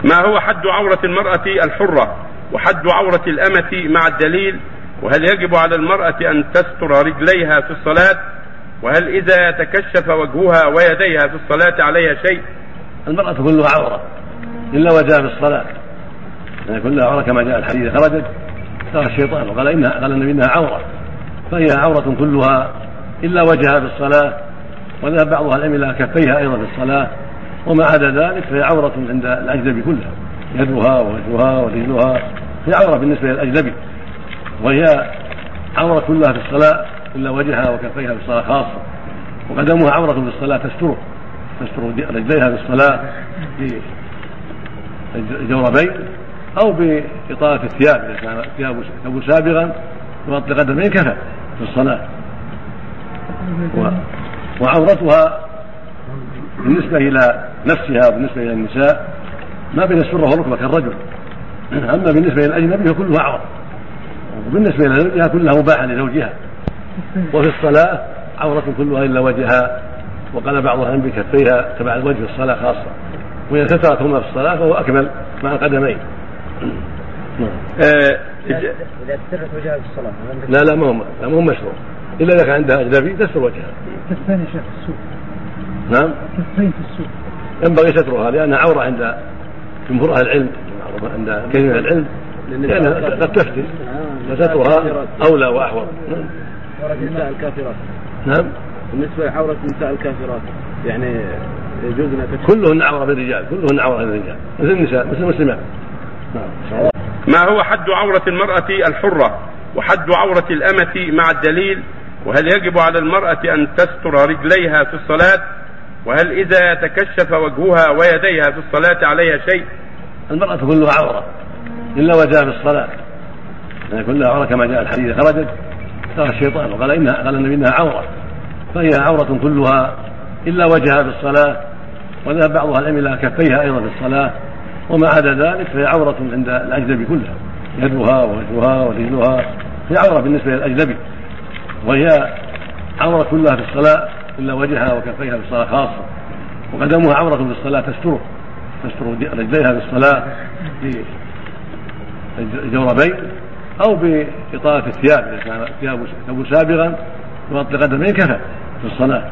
ما هو حد عورة المرأة الحرة وحد عورة الأمة مع الدليل؟ وهل يجب على المرأة أن تستر رجليها في الصلاة؟ وهل إذا تكشف وجهها ويديها في الصلاة عليها شيء؟ المرأة كلها عورة إلا وجهها في الصلاة، يعني كلها عورة كما جاء الحديث خرجت ترى الشيطان وقال النبي إنها عورة، فهي عورة كلها إلا وجهها في الصلاة، وذهب بعضها العلم إلى كفيها أيضا في الصلاة، وما عدا ذلك فهي عورة عند الأجنبي كلها، يدها ووجهها ورجلها هي عورة بالنسبة للأجنبي، وهي عورة كلها في الصلاة إلا وجهها وكفيها في الصلاة خاصة، وقدمها عورة في الصلاة تستر رجليها في الصلاة بالجوربين أو بإطالة الثياب، إذا كان الثياب سابغا يغطي قدمين كفى في الصلاة. وعورتها بالنسبة إلى نفسها وبالنسبة إلى النساء ما بين السرة والركبة كالرجل، أما بالنسبة للأجنبي فكلها عورة، وبالنسبة إلى زوجها كلها مباحة لزوجها. وفي الصلاة عورة كلها إلا وجهها، وقال بعضها بكفيها تبع الوجه في الصلاة خاصة، وإذا سترتهما في الصلاة فهو أكمل مع القدمين. إذا استرت وجهها في الصلاة لا ما هو مشروع إلا إذا كان عندها أجنبي تستر وجهها. كفين يا شيخ في السوق؟ نعم كفين في السوق ينبغي سترها لأنها عورة عند جمهور أهل العلم، عند كثير من العلم، لأنها قد تفتن فسترها أولى وأحوط. ورد النساء الكافرات. نعم بالنسبة لعورة النساء الكافرات يعني يجوز أن كلهن عورة بالرجال، كلهن عورة بالرجال مثل النساء مثل المسلمات. ما هو حد عورة المرأة الحرة وحد عورة الأمة مع الدليل؟ وهل يجب على المرأة أن تستر رجليها في الصلاة؟ وهل إذا تكشف وجهها ويديها في الصلاة عليها شيء؟ المرأة كلها عورة إلا وجهها في الصلاة، يعني كلها عورة كما جاء الحديث خرجت ترى الشيطان وقال النبي إنها عورة، فهي عورة كلها إلا وجهها في الصلاة، وذهب بعضها العلم إلى كفيها أيضا في الصلاة، وما عدا ذلك فهي عورة عند الأجنبي كلها، يدها ووجهها ورجلها هي عورة بالنسبة للأجنبي، وهي عورة كلها في الصلاة إلا وجهها وكفيها في الصلاة خاصة، وقدمها عورة في الصلاة تستر رجليها في الصلاة بالجوربين أو بإطالة الثياب، إذا كان الثياب سابغا يغطي قدمين كفى في الصلاة.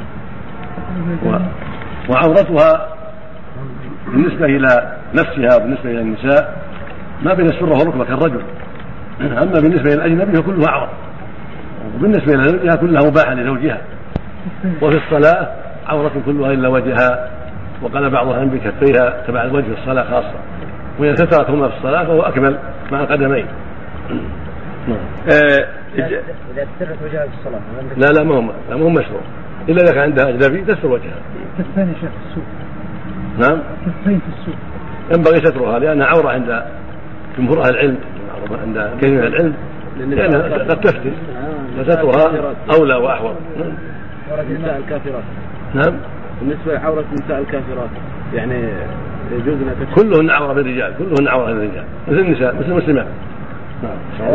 وعورتها بالنسبة إلى نفسها وبالنسبة إلى النساء ما بين السرة والركبة كالرجل، أما بالنسبة للأجنبي فكلها عورة، وبالنسبة إلى زوجها كلها مباحة لزوجها. وفي الصلاة عورة كلها إلا وجهها، وقال بعضها بكفيها تبع الوجه في الصلاة خاصة، وإذا سترتهما في الصلاة فهو أكمل مع القدمين. إذا استرت وجهها في الصلاة لا ما هو مشروع إلا إذا كان عندها أجنبي تستر وجهها. كفين يا شيخ في السوق؟ نعم كفين في السوق ينبغي سترها لأنها عورة عند جمهور أهل العلم، عند كثير من العلم، لأنها قد تفتن فسترها أولى وأحوط. ورد النساء الكافرات. نعم بالنسبة لعورة النساء الكافرات يعني يجوز أن كلهن عورة بالرجال، كلهن عورة بالرجال مثل النساء مثل المسلمات.